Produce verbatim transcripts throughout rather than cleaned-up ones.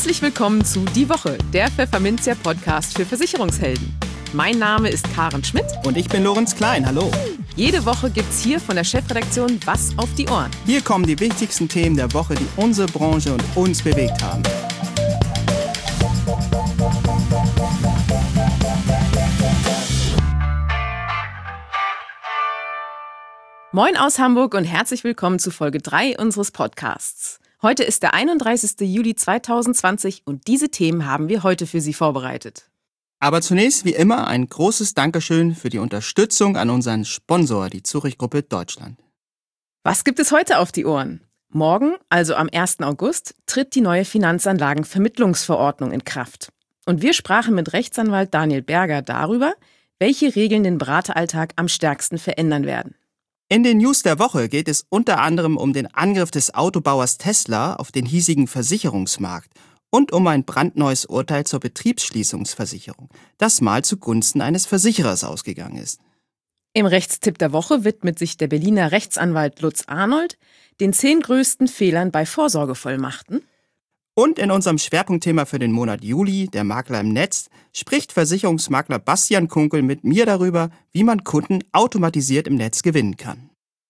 Herzlich willkommen zu Die Woche, der Pfefferminzia-Podcast für Versicherungshelden. Mein Name ist Karen Schmidt. Und ich bin Lorenz Klein, hallo. Jede Woche gibt's hier von der Chefredaktion was auf die Ohren. Hier kommen die wichtigsten Themen der Woche, die unsere Branche und uns bewegt haben. Moin aus Hamburg und herzlich willkommen zu Folge drei unseres Podcasts. Heute ist der einunddreißigster Juli zweitausendzwanzig und diese Themen haben wir heute für Sie vorbereitet. Aber zunächst wie immer ein großes Dankeschön für die Unterstützung an unseren Sponsor, die Zurich Gruppe Deutschland. Was gibt es heute auf die Ohren? Morgen, also am ersten August, tritt die neue Finanzanlagenvermittlungsverordnung in Kraft. Und wir sprachen mit Rechtsanwalt Daniel Berger darüber, welche Regeln den Berateralltag am stärksten verändern werden. In den News der Woche geht es unter anderem um den Angriff des Autobauers Tesla auf den hiesigen Versicherungsmarkt und um ein brandneues Urteil zur Betriebsschließungsversicherung, das mal zugunsten eines Versicherers ausgegangen ist. Im Rechtstipp der Woche widmet sich der Berliner Rechtsanwalt Lutz Arnold den zehn größten Fehlern bei Vorsorgevollmachten. Und in unserem Schwerpunktthema für den Monat Juli, der Makler im Netz, spricht Versicherungsmakler Bastian Kunkel mit mir darüber, wie man Kunden automatisiert im Netz gewinnen kann.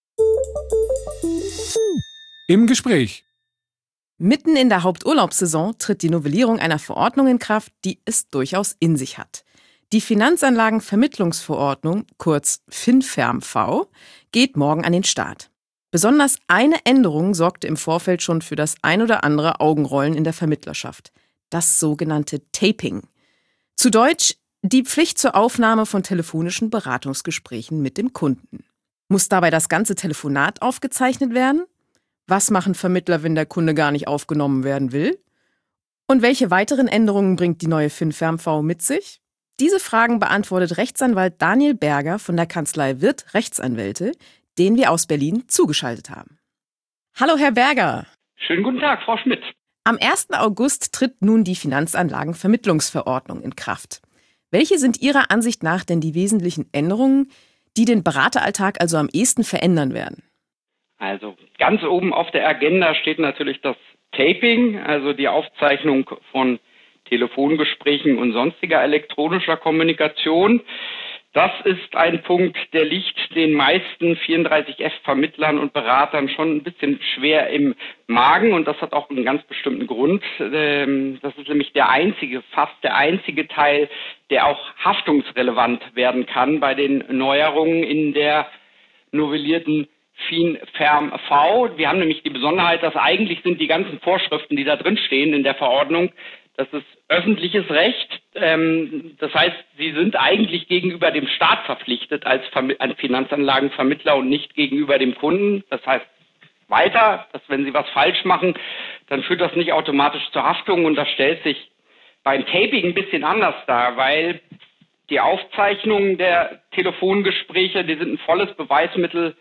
Im Gespräch. Mitten in der Haupturlaubssaison tritt die Novellierung einer Verordnung in Kraft, die es durchaus in sich hat. Die Finanzanlagenvermittlungsverordnung, kurz FinFermV, geht morgen an den Start. Besonders eine Änderung sorgte im Vorfeld schon für das ein oder andere Augenrollen in der Vermittlerschaft. Das sogenannte Taping. Zu Deutsch die Pflicht zur Aufnahme von telefonischen Beratungsgesprächen mit dem Kunden. Muss dabei das ganze Telefonat aufgezeichnet werden? Was machen Vermittler, wenn der Kunde gar nicht aufgenommen werden will? Und welche weiteren Änderungen bringt die neue FinFermV mit sich? Diese Fragen beantwortet Rechtsanwalt Daniel Berger von der Kanzlei Wirth Rechtsanwälte, den wir aus Berlin zugeschaltet haben. Hallo Herr Berger. Schönen guten Tag, Frau Schmidt. Am ersten August tritt nun die Finanzanlagenvermittlungsverordnung in Kraft. Welche sind Ihrer Ansicht nach denn die wesentlichen Änderungen, die den Berateralltag also am ehesten verändern werden? Also ganz oben auf der Agenda steht natürlich das Taping, also die Aufzeichnung von Telefongesprächen und sonstiger elektronischer Kommunikation. Das ist ein Punkt, der liegt den meisten vierunddreißig F-Vermittlern und Beratern schon ein bisschen schwer im Magen und das hat auch einen ganz bestimmten Grund. Das ist nämlich der einzige, fast der einzige Teil, der auch haftungsrelevant werden kann bei den Neuerungen in der novellierten FinFermV. Wir haben nämlich die Besonderheit, dass eigentlich sind die ganzen Vorschriften, die da drin stehen in der Verordnung, das ist öffentliches Recht. Ähm, das heißt, sie sind eigentlich gegenüber dem Staat verpflichtet als Vermi- als Finanzanlagenvermittler und nicht gegenüber dem Kunden. Das heißt weiter, dass wenn sie was falsch machen, dann führt das nicht automatisch zur Haftung. Und das stellt sich beim Taping ein bisschen anders dar, weil die Aufzeichnungen der Telefongespräche, die sind ein volles Beweismittel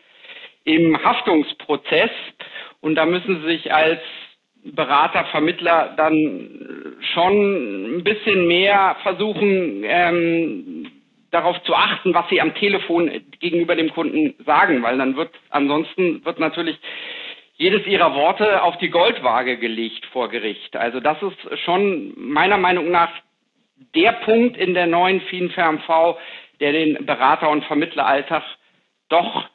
im Haftungsprozess. Und da müssen Sie sich als Berater, Vermittler dann schon ein bisschen mehr versuchen, ähm, darauf zu achten, was sie am Telefon gegenüber dem Kunden sagen, weil dann wird, ansonsten wird natürlich jedes ihrer Worte auf die Goldwaage gelegt vor Gericht. Also das ist schon meiner Meinung nach der Punkt in der neuen FinFermV, der den Berater- und Vermittleralltag doch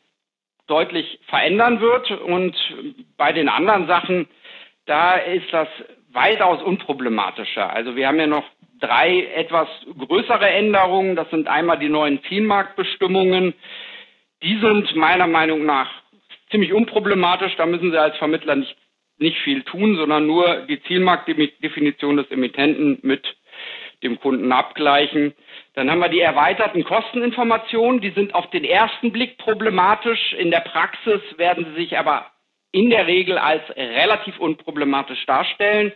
deutlich verändern wird. Und bei den anderen Sachen, da ist das weitaus unproblematischer. Also wir haben ja noch drei etwas größere Änderungen. Das sind einmal die neuen Zielmarktbestimmungen. Die sind meiner Meinung nach ziemlich unproblematisch. Da müssen Sie als Vermittler nicht, nicht viel tun, sondern nur die Zielmarktdefinition des Emittenten mit dem Kunden abgleichen. Dann haben wir die erweiterten Kosteninformationen. Die sind auf den ersten Blick problematisch. In der Praxis werden sie sich aber in der Regel als relativ unproblematisch darstellen.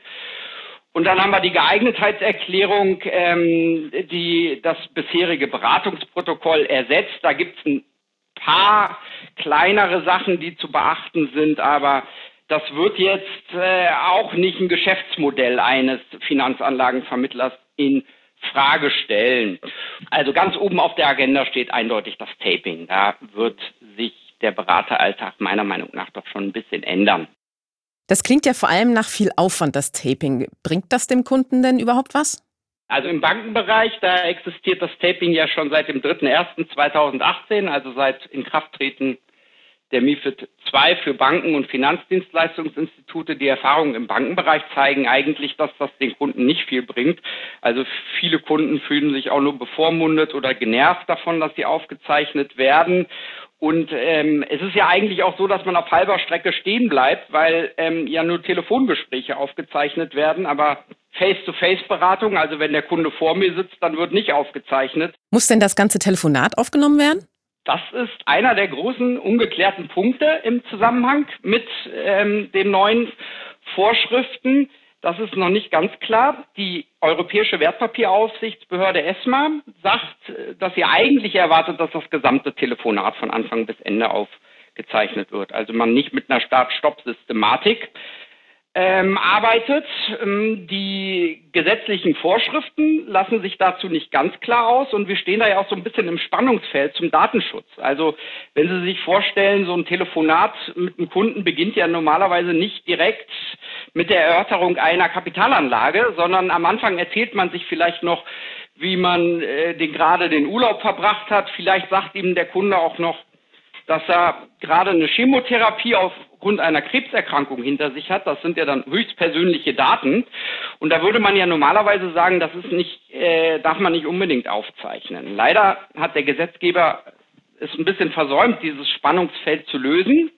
Und dann haben wir die Geeignetheitserklärung, ähm, die das bisherige Beratungsprotokoll ersetzt. Da gibt es ein paar kleinere Sachen, die zu beachten sind, aber das wird jetzt äh, auch nicht ein Geschäftsmodell eines Finanzanlagenvermittlers in Frage stellen. Also ganz oben auf der Agenda steht eindeutig das Taping. Da wird sich der Berateralltag meiner Meinung nach doch schon ein bisschen ändern. Das klingt ja vor allem nach viel Aufwand, das Taping. Bringt das dem Kunden denn überhaupt was? Also im Bankenbereich, da existiert das Taping ja schon seit dem dritter erster zweitausendachtzehn, also seit Inkrafttreten der MiFID zwei für Banken und Finanzdienstleistungsinstitute. Die Erfahrungen im Bankenbereich zeigen eigentlich, dass das den Kunden nicht viel bringt. Also viele Kunden fühlen sich auch nur bevormundet oder genervt davon, dass sie aufgezeichnet werden. Und ähm, es ist ja eigentlich auch so, dass man auf halber Strecke stehen bleibt, weil ähm, ja nur Telefongespräche aufgezeichnet werden, aber Face-to-Face-Beratung, also wenn der Kunde vor mir sitzt, dann wird nicht aufgezeichnet. Muss denn das ganze Telefonat aufgenommen werden? Das ist einer der großen ungeklärten Punkte im Zusammenhang mit ähm, den neuen Vorschriften. Das ist noch nicht ganz klar. Die Europäische Wertpapieraufsichtsbehörde ESMA sagt, dass sie eigentlich erwartet, dass das gesamte Telefonat von Anfang bis Ende aufgezeichnet wird. Also man nicht mit einer Start-Stopp-Systematik ähm, arbeitet. Ähm, die gesetzlichen Vorschriften lassen sich dazu nicht ganz klar aus und wir stehen da ja auch so ein bisschen im Spannungsfeld zum Datenschutz. Also wenn Sie sich vorstellen, so ein Telefonat mit einem Kunden beginnt ja normalerweise nicht direkt mit der Erörterung einer Kapitalanlage, sondern am Anfang erzählt man sich vielleicht noch, wie man äh, den, gerade den Urlaub verbracht hat. Vielleicht sagt ihm der Kunde auch noch, dass er gerade eine Chemotherapie aufgrund einer Krebserkrankung hinter sich hat. Das sind ja dann höchstpersönliche Daten. Und da würde man ja normalerweise sagen, das ist nicht, äh, darf man nicht unbedingt aufzeichnen. Leider hat der Gesetzgeber es ein bisschen versäumt, dieses Spannungsfeld zu lösen.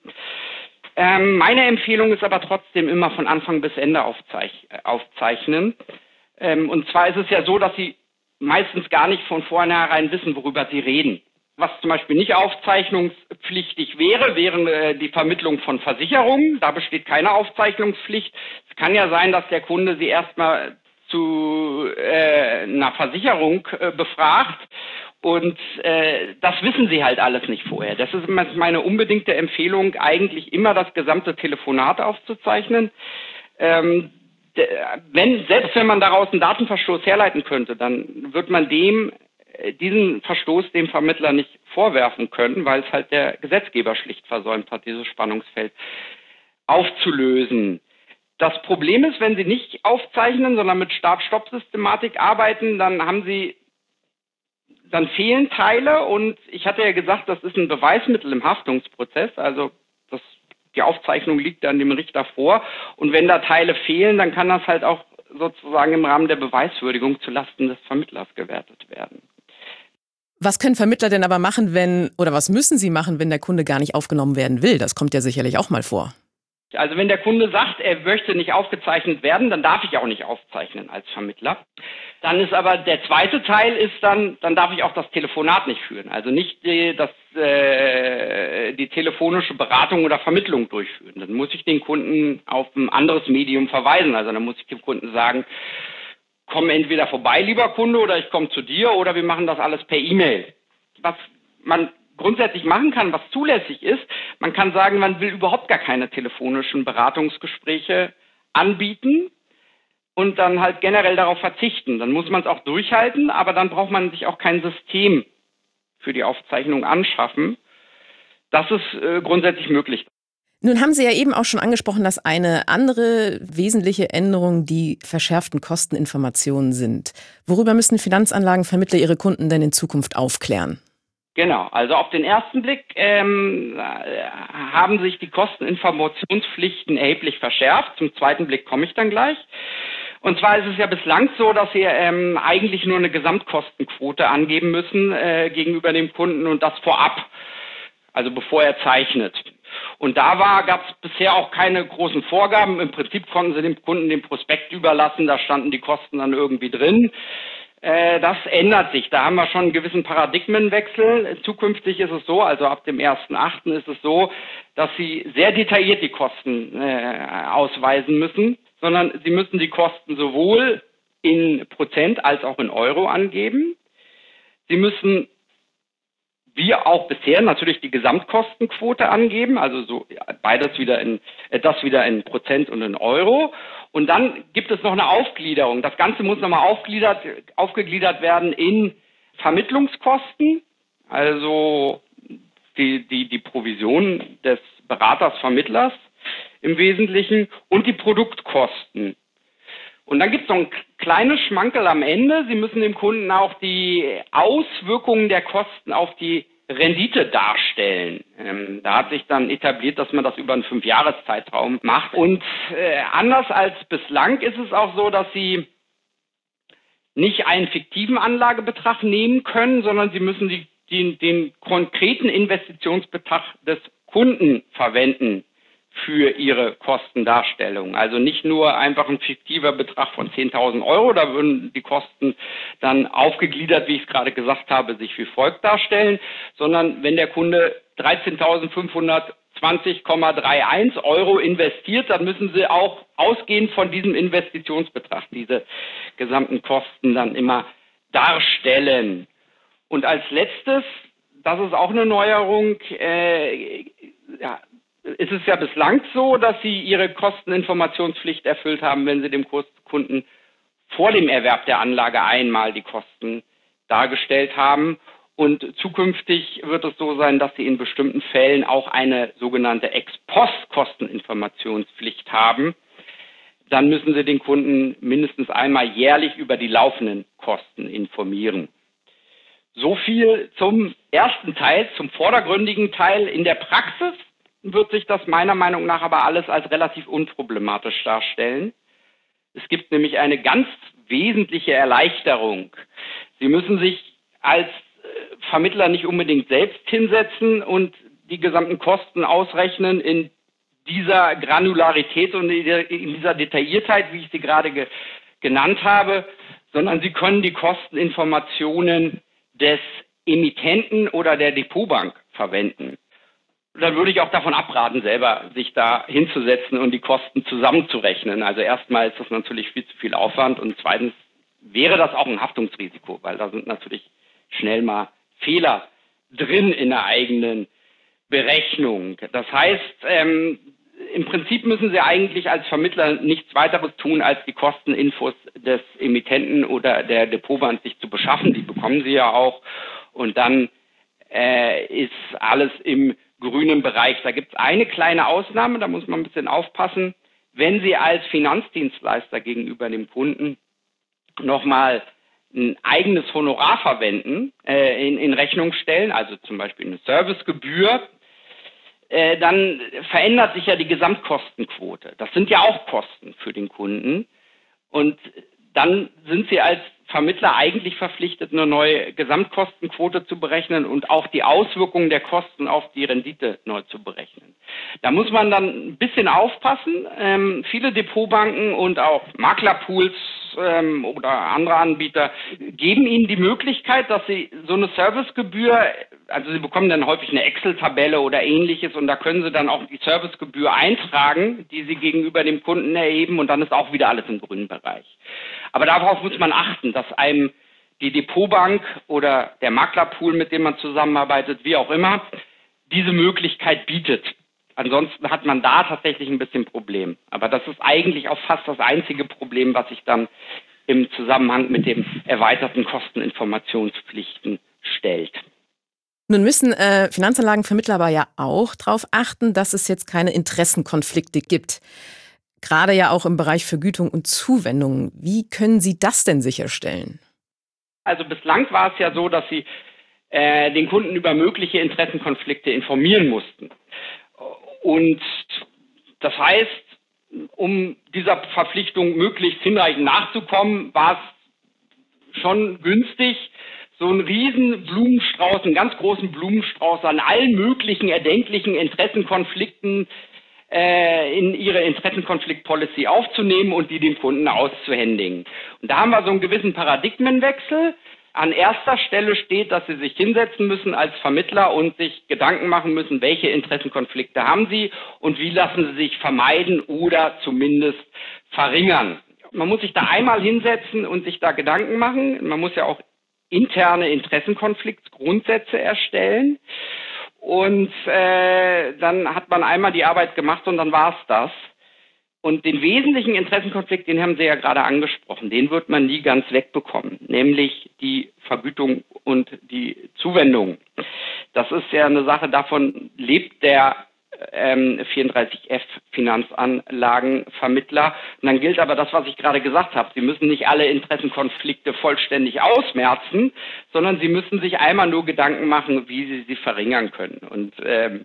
Ähm, meine Empfehlung ist aber trotzdem immer von Anfang bis Ende aufzeich- aufzeichnen. Ähm, und zwar ist es ja so, dass Sie meistens gar nicht von vornherein wissen, worüber Sie reden. Was zum Beispiel nicht aufzeichnungspflichtig wäre, wäre äh, die Vermittlung von Versicherungen. Da besteht keine Aufzeichnungspflicht. Es kann ja sein, dass der Kunde Sie erstmal zu äh, einer Versicherung äh, befragt. Und äh, das wissen Sie halt alles nicht vorher. Das ist meine unbedingte Empfehlung, eigentlich immer das gesamte Telefonat aufzuzeichnen. Ähm, wenn, selbst wenn man daraus einen Datenverstoß herleiten könnte, dann wird man dem diesen Verstoß dem Vermittler nicht vorwerfen können, weil es halt der Gesetzgeber schlicht versäumt hat, dieses Spannungsfeld aufzulösen. Das Problem ist, wenn Sie nicht aufzeichnen, sondern mit Start-Stopp-Systematik arbeiten, dann haben Sie, dann fehlen Teile und ich hatte ja gesagt, das ist ein Beweismittel im Haftungsprozess, also das, die Aufzeichnung liegt dann dem Richter vor und wenn da Teile fehlen, dann kann das halt auch sozusagen im Rahmen der Beweiswürdigung zulasten des Vermittlers gewertet werden. Was können Vermittler denn aber machen, wenn, oder was müssen sie machen, wenn der Kunde gar nicht aufgenommen werden will? Das kommt ja sicherlich auch mal vor. Also wenn der Kunde sagt, er möchte nicht aufgezeichnet werden, dann darf ich auch nicht aufzeichnen als Vermittler. Dann ist aber der zweite Teil ist dann, dann darf ich auch das Telefonat nicht führen. Also nicht die, das, äh, die telefonische Beratung oder Vermittlung durchführen. Dann muss ich den Kunden auf ein anderes Medium verweisen. Also dann muss ich dem Kunden sagen, komm entweder vorbei, lieber Kunde, oder ich komme zu dir oder wir machen das alles per E-Mail. Was man grundsätzlich machen kann, was zulässig ist, man kann sagen, man will überhaupt gar keine telefonischen Beratungsgespräche anbieten und dann halt generell darauf verzichten. Dann muss man es auch durchhalten, aber dann braucht man sich auch kein System für die Aufzeichnung anschaffen. Das ist äh, grundsätzlich möglich. Nun haben Sie ja eben auch schon angesprochen, dass eine andere wesentliche Änderung die verschärften Kosteninformationen sind. Worüber müssen Finanzanlagenvermittler ihre Kunden denn in Zukunft aufklären? Genau, also auf den ersten Blick ähm, haben sich die Kosteninformationspflichten erheblich verschärft. Zum zweiten Blick komme ich dann gleich. Und zwar ist es ja bislang so, dass wir ähm, eigentlich nur eine Gesamtkostenquote angeben müssen äh, gegenüber dem Kunden und das vorab, also bevor er zeichnet. Und da war, gab es bisher auch keine großen Vorgaben. Im Prinzip konnten sie dem Kunden den Prospekt überlassen, da standen die Kosten dann irgendwie drin. Äh, das ändert sich. Da haben wir schon einen gewissen Paradigmenwechsel. Zukünftig ist es so, also ab dem ersten achten ist es so, dass sie sehr detailliert die Kosten äh, ausweisen müssen, sondern sie müssen die Kosten sowohl in Prozent als auch in Euro angeben. Sie müssen wie auch bisher natürlich die Gesamtkostenquote angeben, also so beides wieder in äh, das wieder in Prozent und in Euro. Und dann gibt es noch eine Aufgliederung. Das Ganze muss nochmal aufgliedert, aufgegliedert werden in Vermittlungskosten, also die, die, die Provision des Beraters, Vermittlers, im Wesentlichen und die Produktkosten. Und dann gibt es noch ein kleines Schmankerl am Ende. Sie müssen dem Kunden auch die Auswirkungen der Kosten auf die Rendite darstellen. Ähm, da hat sich dann etabliert, dass man das über einen Fünfjahreszeitraum macht. Und äh, anders als bislang ist es auch so, dass Sie nicht einen fiktiven Anlagebetrag nehmen können, sondern Sie müssen die, die, den konkreten Investitionsbetrag des Kunden verwenden für Ihre Kostendarstellung. Also nicht nur einfach ein fiktiver Betrag von zehntausend Euro, da würden die Kosten dann aufgegliedert, wie ich es gerade gesagt habe, sich wie folgt darstellen, sondern wenn der Kunde dreizehntausendfünfhundertzwanzig Komma einunddreißig Euro investiert, dann müssen Sie auch ausgehend von diesem Investitionsbetrag diese gesamten Kosten dann immer darstellen. Und als letztes, das ist auch eine Neuerung, äh, ja, ist es ja bislang so, dass Sie Ihre Kosteninformationspflicht erfüllt haben, wenn Sie dem Kunden vor dem Erwerb der Anlage einmal die Kosten dargestellt haben. Und zukünftig wird es so sein, dass Sie in bestimmten Fällen auch eine sogenannte Ex-Post-Kosteninformationspflicht haben. Dann müssen Sie den Kunden mindestens einmal jährlich über die laufenden Kosten informieren. So viel zum ersten Teil, zum vordergründigen Teil. In der Praxis wird sich das meiner Meinung nach aber alles als relativ unproblematisch darstellen. Es gibt nämlich eine ganz wesentliche Erleichterung. Sie müssen sich als Vermittler nicht unbedingt selbst hinsetzen und die gesamten Kosten ausrechnen in dieser Granularität und in dieser Detailliertheit, wie ich sie gerade ge- genannt habe, sondern Sie können die Kosteninformationen des Emittenten oder der Depotbank verwenden. Dann würde ich auch davon abraten, selber sich da hinzusetzen und die Kosten zusammenzurechnen. Also erstmal ist das natürlich viel zu viel Aufwand und zweitens wäre das auch ein Haftungsrisiko, weil da sind natürlich schnell mal Fehler drin in der eigenen Berechnung. Das heißt, ähm, im Prinzip müssen Sie eigentlich als Vermittler nichts weiteres tun, als die Kosteninfos des Emittenten oder der Depotbank sich zu beschaffen. Die bekommen Sie ja auch. Und dann äh, ist alles im grünen Bereich. Da gibt es eine kleine Ausnahme, da muss man ein bisschen aufpassen. Wenn Sie als Finanzdienstleister gegenüber dem Kunden nochmal ein eigenes Honorar verwenden, äh, in, in Rechnung stellen, also zum Beispiel eine Servicegebühr, äh, dann verändert sich ja die Gesamtkostenquote. Das sind ja auch Kosten für den Kunden. Und dann sind Sie als Vermittler eigentlich verpflichtet, eine neue Gesamtkostenquote zu berechnen und auch die Auswirkungen der Kosten auf die Rendite neu zu berechnen. Da muss man dann ein bisschen aufpassen. Ähm, viele Depotbanken und auch Maklerpools ähm, oder andere Anbieter geben Ihnen die Möglichkeit, dass Sie so eine Servicegebühr, also Sie bekommen dann häufig eine Excel-Tabelle oder ähnliches und da können Sie dann auch die Servicegebühr eintragen, die Sie gegenüber dem Kunden erheben und dann ist auch wieder alles im grünen Bereich. Aber darauf muss man achten, dass einem die Depotbank oder der Maklerpool, mit dem man zusammenarbeitet, wie auch immer, diese Möglichkeit bietet. Ansonsten hat man da tatsächlich ein bisschen Problem. Aber das ist eigentlich auch fast das einzige Problem, was sich dann im Zusammenhang mit den erweiterten Kosteninformationspflichten stellt. Nun müssen äh, Finanzanlagenvermittler aber ja auch darauf achten, dass es jetzt keine Interessenkonflikte gibt. Gerade ja auch im Bereich Vergütung und Zuwendung. Wie können Sie das denn sicherstellen? Also bislang war es ja so, dass Sie äh, den Kunden über mögliche Interessenkonflikte informieren mussten. Und das heißt, um dieser Verpflichtung möglichst hinreichend nachzukommen, war es schon günstig, so einen riesen Blumenstrauß, einen ganz großen Blumenstrauß an allen möglichen erdenklichen Interessenkonflikten in ihre Interessenkonflikt-Policy aufzunehmen und die dem Kunden auszuhändigen. Und da haben wir so einen gewissen Paradigmenwechsel. An erster Stelle steht, dass Sie sich hinsetzen müssen als Vermittler und sich Gedanken machen müssen, welche Interessenkonflikte haben Sie und wie lassen Sie sich vermeiden oder zumindest verringern. Man muss sich da einmal hinsetzen und sich da Gedanken machen. Man muss ja auch interne Interessenkonfliktgrundsätze erstellen. Und äh, dann hat man einmal die Arbeit gemacht und dann war es das. Und den wesentlichen Interessenkonflikt, den haben Sie ja gerade angesprochen, den wird man nie ganz wegbekommen, nämlich die Vergütung und die Zuwendung. Das ist ja eine Sache, davon lebt der ähm, vierunddreißig F Finanzanlagenvermittler. Und dann gilt aber das, was ich gerade gesagt habe. Sie müssen nicht alle Interessenkonflikte vollständig ausmerzen, sondern Sie müssen sich einmal nur Gedanken machen, wie Sie sie verringern können. Und ähm,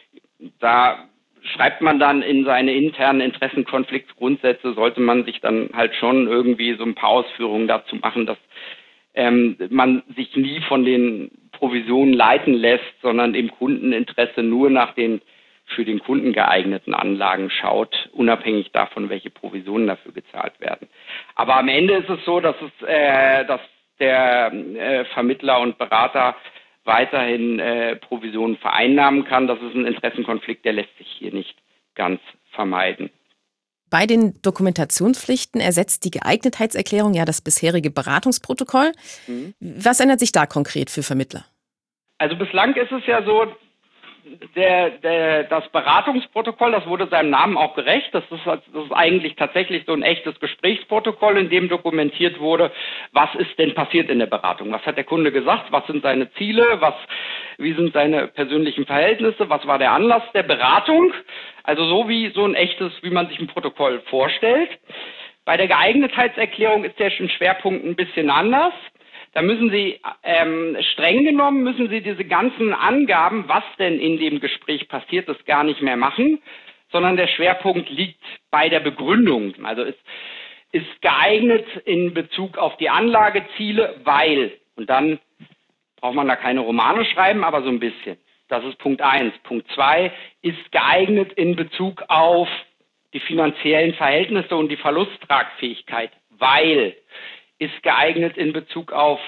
da schreibt man dann in seine internen Interessenkonfliktgrundsätze, sollte man sich dann halt schon irgendwie so ein paar Ausführungen dazu machen, dass ähm, man sich nie von den Provisionen leiten lässt, sondern im Kundeninteresse nur nach den für den Kunden geeigneten Anlagen schaut, unabhängig davon, welche Provisionen dafür gezahlt werden. Aber am Ende ist es so, dass es, äh, dass der äh, Vermittler und Berater weiterhin äh, Provisionen vereinnahmen kann. Das ist ein Interessenkonflikt, der lässt sich hier nicht ganz vermeiden. Bei den Dokumentationspflichten ersetzt die Geeignetheitserklärung ja das bisherige Beratungsprotokoll. Mhm. Was ändert sich da konkret für Vermittler? Also bislang ist es ja so, Der, der, das Beratungsprotokoll, das wurde seinem Namen auch gerecht. Das ist, das ist eigentlich tatsächlich so ein echtes Gesprächsprotokoll, in dem dokumentiert wurde, was ist denn passiert in der Beratung. Was hat der Kunde gesagt? Was sind seine Ziele? Was, wie sind seine persönlichen Verhältnisse? Was war der Anlass der Beratung? Also so wie so ein echtes, wie man sich ein Protokoll vorstellt. Bei der Geeignetheitserklärung ist der Schwerpunkt ein bisschen anders. Da müssen Sie, ähm, streng genommen, müssen Sie diese ganzen Angaben, was denn in dem Gespräch passiert ist, gar nicht mehr machen, sondern der Schwerpunkt liegt bei der Begründung. Also es ist geeignet in Bezug auf die Anlageziele, weil, und dann braucht man da keine Romane schreiben, aber so ein bisschen. Das ist Punkt eins. Punkt zwei ist geeignet in Bezug auf die finanziellen Verhältnisse und die Verlusttragfähigkeit, weil ist geeignet in Bezug auf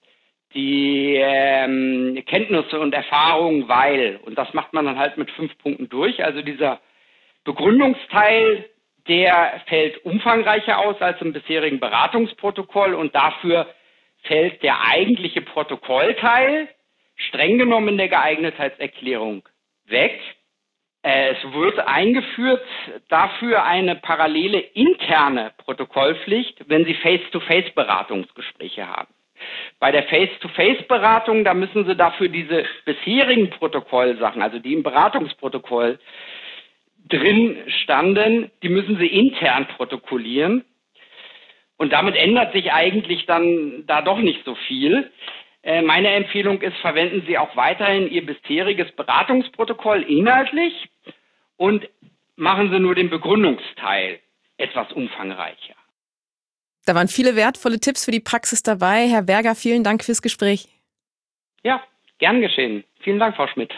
die ähm, Kenntnisse und Erfahrungen, weil, und das macht man dann halt mit fünf Punkten durch, also dieser Begründungsteil, der fällt umfangreicher aus als im bisherigen Beratungsprotokoll und dafür fällt der eigentliche Protokollteil, streng genommen in der Geeignetheitserklärung, weg. Es wird eingeführt dafür eine parallele interne Protokollpflicht, wenn Sie Face-to-Face-Beratungsgespräche haben. Bei der Face-to-Face-Beratung, da müssen Sie dafür diese bisherigen Protokollsachen, also die im Beratungsprotokoll drin standen, die müssen Sie intern protokollieren. Und damit ändert sich eigentlich dann da doch nicht so viel. Meine Empfehlung ist, verwenden Sie auch weiterhin Ihr bisheriges Beratungsprotokoll inhaltlich und machen Sie nur den Begründungsteil etwas umfangreicher. Da waren viele wertvolle Tipps für die Praxis dabei. Herr Berger, vielen Dank fürs Gespräch. Ja, gern geschehen. Vielen Dank, Frau Schmidt.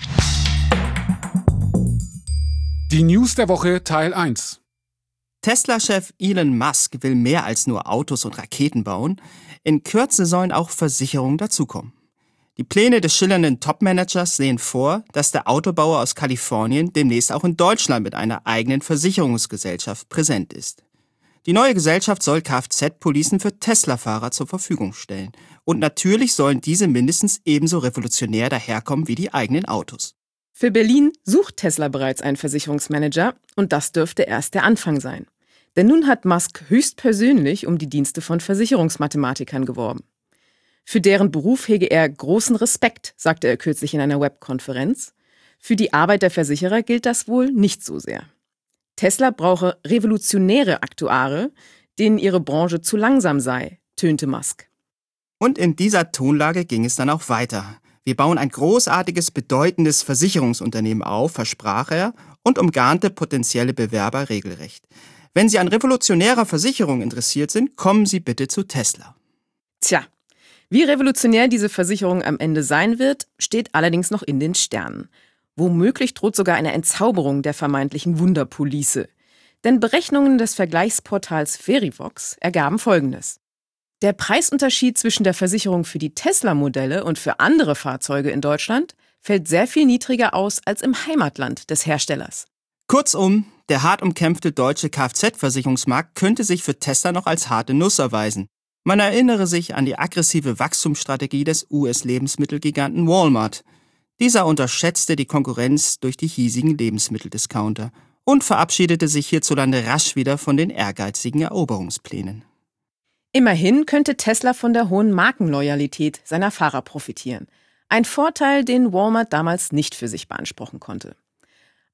Die News der Woche Teil eins. Tesla-Chef Elon Musk will mehr als nur Autos und Raketen bauen. In Kürze sollen auch Versicherungen dazukommen. Die Pläne des schillernden Top-Managers sehen vor, dass der Autobauer aus Kalifornien demnächst auch in Deutschland mit einer eigenen Versicherungsgesellschaft präsent ist. Die neue Gesellschaft soll Kfz-Policen für Tesla-Fahrer zur Verfügung stellen. Und natürlich sollen diese mindestens ebenso revolutionär daherkommen wie die eigenen Autos. Für Berlin sucht Tesla bereits einen Versicherungsmanager und das dürfte erst der Anfang sein. Denn nun hat Musk höchstpersönlich um die Dienste von Versicherungsmathematikern geworben. Für deren Beruf hege er großen Respekt, sagte er kürzlich in einer Webkonferenz. Für die Arbeit der Versicherer gilt das wohl nicht so sehr. Tesla brauche revolutionäre Aktuare, denen ihre Branche zu langsam sei, tönte Musk. Und in dieser Tonlage ging es dann auch weiter. Wir bauen ein großartiges, bedeutendes Versicherungsunternehmen auf, versprach er und umgarnte potenzielle Bewerber regelrecht. Wenn Sie an revolutionärer Versicherung interessiert sind, kommen Sie bitte zu Tesla. Tja, wie revolutionär diese Versicherung am Ende sein wird, steht allerdings noch in den Sternen. Womöglich droht sogar eine Entzauberung der vermeintlichen Wunderpolice. Denn Berechnungen des Vergleichsportals Verivox ergaben Folgendes. Der Preisunterschied zwischen der Versicherung für die Tesla-Modelle und für andere Fahrzeuge in Deutschland fällt sehr viel niedriger aus als im Heimatland des Herstellers. Kurzum, der hart umkämpfte deutsche Kfz-Versicherungsmarkt könnte sich für Tesla noch als harte Nuss erweisen. Man erinnere sich an die aggressive Wachstumsstrategie des U S-Lebensmittelgiganten Walmart. Dieser unterschätzte die Konkurrenz durch die hiesigen Lebensmitteldiscounter und verabschiedete sich hierzulande rasch wieder von den ehrgeizigen Eroberungsplänen. Immerhin könnte Tesla von der hohen Markenloyalität seiner Fahrer profitieren. Ein Vorteil, den Walmart damals nicht für sich beanspruchen konnte.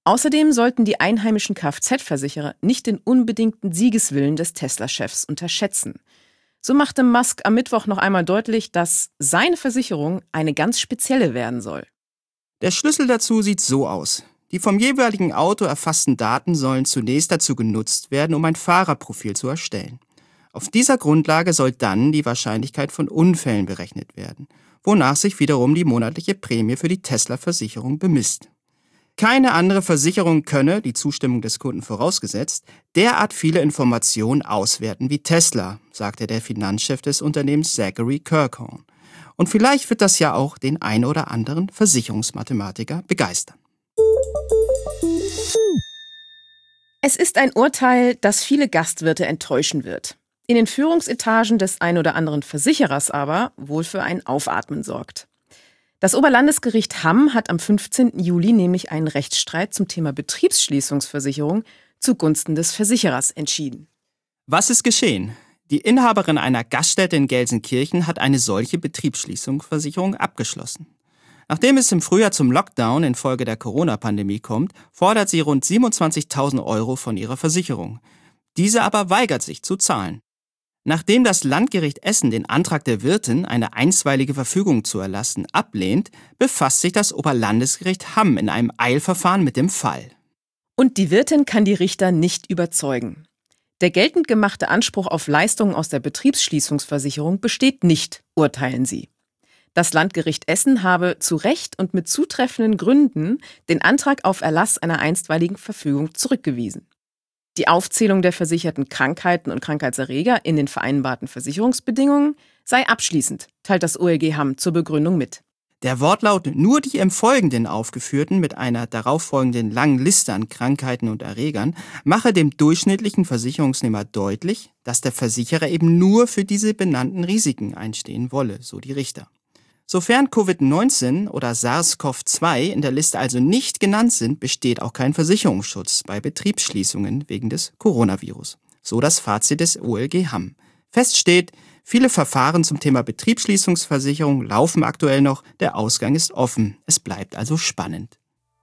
Außerdem sollten die einheimischen Kfz-Versicherer nicht den unbedingten Siegeswillen des Tesla-Chefs unterschätzen. So machte Musk am Mittwoch noch einmal deutlich, dass seine Versicherung eine ganz spezielle werden soll. Der Schlüssel dazu sieht so aus. Die vom jeweiligen Auto erfassten Daten sollen zunächst dazu genutzt werden, um ein Fahrerprofil zu erstellen. Auf dieser Grundlage soll dann die Wahrscheinlichkeit von Unfällen berechnet werden, wonach sich wiederum die monatliche Prämie für die Tesla-Versicherung bemisst. Keine andere Versicherung könne, die Zustimmung des Kunden vorausgesetzt, derart viele Informationen auswerten wie Tesla, sagte der Finanzchef des Unternehmens Zachary Kirkhorn. Und vielleicht wird das ja auch den ein oder anderen Versicherungsmathematiker begeistern. Es ist ein Urteil, das viele Gastwirte enttäuschen wird. In den Führungsetagen des ein oder anderen Versicherers aber wohl für ein Aufatmen sorgt. Das Oberlandesgericht Hamm hat am fünfzehnten Juli nämlich einen Rechtsstreit zum Thema Betriebsschließungsversicherung zugunsten des Versicherers entschieden. Was ist geschehen? Die Inhaberin einer Gaststätte in Gelsenkirchen hat eine solche Betriebsschließungsversicherung abgeschlossen. Nachdem es im Frühjahr zum Lockdown infolge der Corona-Pandemie kommt, fordert sie rund siebenundzwanzigtausend Euro von ihrer Versicherung. Diese aber weigert sich zu zahlen. Nachdem das Landgericht Essen den Antrag der Wirtin, eine einstweilige Verfügung zu erlassen, ablehnt, befasst sich das Oberlandesgericht Hamm in einem Eilverfahren mit dem Fall. Und die Wirtin kann die Richter nicht überzeugen. Der geltend gemachte Anspruch auf Leistungen aus der Betriebsschließungsversicherung besteht nicht, urteilen sie. Das Landgericht Essen habe zu Recht und mit zutreffenden Gründen den Antrag auf Erlass einer einstweiligen Verfügung zurückgewiesen. Die Aufzählung der versicherten Krankheiten und Krankheitserreger in den vereinbarten Versicherungsbedingungen sei abschließend, teilt das O L G Hamm zur Begründung mit. Der Wortlaut nur die im Folgenden aufgeführten mit einer darauffolgenden langen Liste an Krankheiten und Erregern mache dem durchschnittlichen Versicherungsnehmer deutlich, dass der Versicherer eben nur für diese benannten Risiken einstehen wolle, so die Richter. Sofern Covid neunzehn oder SARS-CoV zwei in der Liste also nicht genannt sind, besteht auch kein Versicherungsschutz bei Betriebsschließungen wegen des Coronavirus. So das Fazit des O L G Hamm. Fest steht, viele Verfahren zum Thema Betriebsschließungsversicherung laufen aktuell noch, der Ausgang ist offen. Es bleibt also spannend.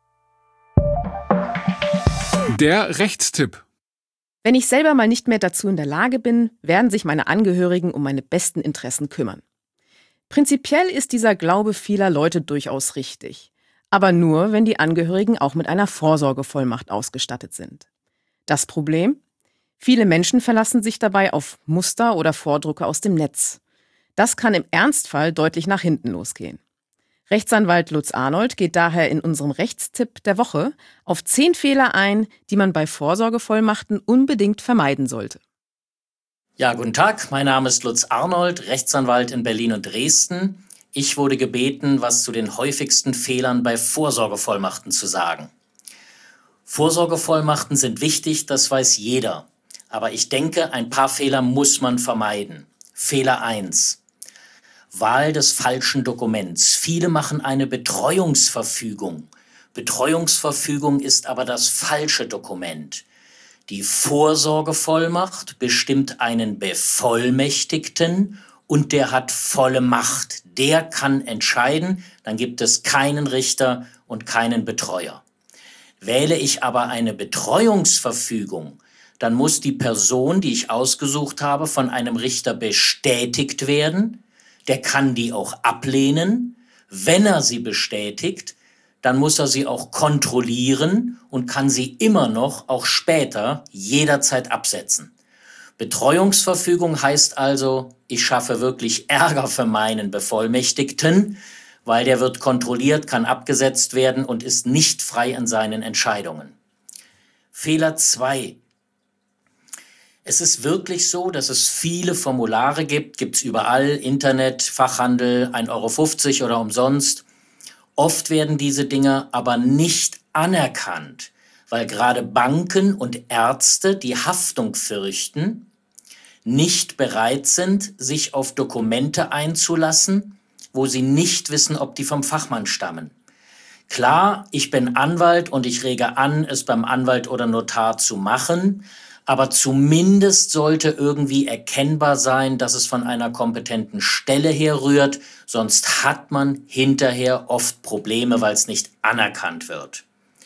Der Rechtstipp. Wenn ich selber mal nicht mehr dazu in der Lage bin, werden sich meine Angehörigen um meine besten Interessen kümmern. Prinzipiell ist dieser Glaube vieler Leute durchaus richtig. Aber nur, wenn die Angehörigen auch mit einer Vorsorgevollmacht ausgestattet sind. Das Problem? Viele Menschen verlassen sich dabei auf Muster oder Vordrucke aus dem Netz. Das kann im Ernstfall deutlich nach hinten losgehen. Rechtsanwalt Lutz Arnold geht daher in unserem Rechtstipp der Woche auf zehn Fehler ein, die man bei Vorsorgevollmachten unbedingt vermeiden sollte. Ja, guten Tag, mein Name ist Lutz Arnold, Rechtsanwalt in Berlin und Dresden. Ich wurde gebeten, was zu den häufigsten Fehlern bei Vorsorgevollmachten zu sagen. Vorsorgevollmachten sind wichtig, das weiß jeder. Aber ich denke, ein paar Fehler muss man vermeiden. Fehler eins. Wahl des falschen Dokuments. Viele machen eine Betreuungsverfügung. Betreuungsverfügung ist aber das falsche Dokument. Die Vorsorgevollmacht bestimmt einen Bevollmächtigten und der hat volle Macht. Der kann entscheiden, dann gibt es keinen Richter und keinen Betreuer. Wähle ich aber eine Betreuungsverfügung, dann muss die Person, die ich ausgesucht habe, von einem Richter bestätigt werden. Der kann die auch ablehnen. Wenn er sie bestätigt, dann muss er sie auch kontrollieren und kann sie immer noch, auch später, jederzeit absetzen. Betreuungsverfügung heißt also, ich schaffe wirklich Ärger für meinen Bevollmächtigten, weil der wird kontrolliert, kann abgesetzt werden und ist nicht frei in seinen Entscheidungen. Fehler zwei. Es ist wirklich so, dass es viele Formulare gibt, gibt es überall, Internet, Fachhandel, ein Euro fünfzig oder umsonst. Oft werden diese Dinge aber nicht anerkannt, weil gerade Banken und Ärzte, die Haftung fürchten, nicht bereit sind, sich auf Dokumente einzulassen, wo sie nicht wissen, ob die vom Fachmann stammen. Klar, ich bin Anwalt und ich rege an, es beim Anwalt oder Notar zu machen, aber zumindest sollte irgendwie erkennbar sein, dass es von einer kompetenten Stelle herrührt, sonst hat man hinterher oft Probleme, weil es nicht anerkannt wird.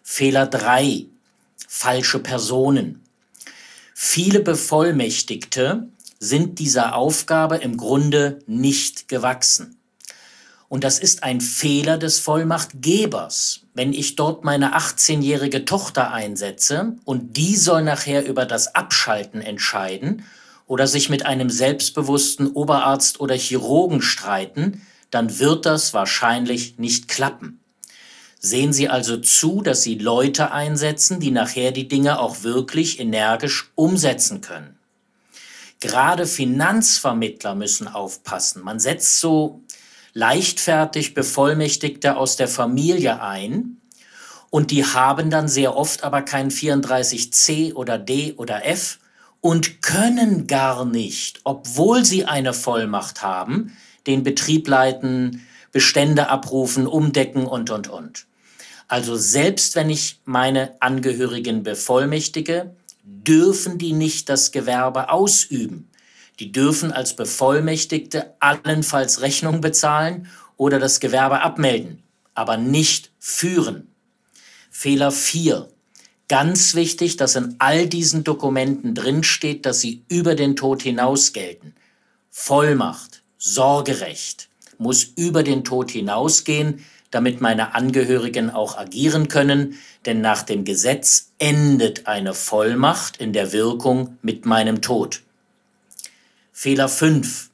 Fehler drei, falsche Personen. Viele Bevollmächtigte sind dieser Aufgabe im Grunde nicht gewachsen. Und das ist ein Fehler des Vollmachtgebers. Wenn ich dort meine achtzehnjährige Tochter einsetze und die soll nachher über das Abschalten entscheiden oder sich mit einem selbstbewussten Oberarzt oder Chirurgen streiten, dann wird das wahrscheinlich nicht klappen. Sehen Sie also zu, dass Sie Leute einsetzen, die nachher die Dinge auch wirklich energisch umsetzen können. Gerade Finanzvermittler müssen aufpassen. Man setzt so leichtfertig Bevollmächtigte aus der Familie ein und die haben dann sehr oft aber kein vierunddreißig c oder D oder F und können gar nicht, obwohl sie eine Vollmacht haben, den Betrieb leiten, Bestände abrufen, umdecken und, und, und. Also selbst wenn ich meine Angehörigen bevollmächtige, dürfen die nicht das Gewerbe ausüben. Die dürfen als Bevollmächtigte allenfalls Rechnung bezahlen oder das Gewerbe abmelden, aber nicht führen. Fehler vier. Ganz wichtig, dass in all diesen Dokumenten drinsteht, dass sie über den Tod hinaus gelten. Vollmacht, Sorgerecht muss über den Tod hinausgehen, damit meine Angehörigen auch agieren können, denn nach dem Gesetz endet eine Vollmacht in der Wirkung mit meinem Tod. Fehler fünf.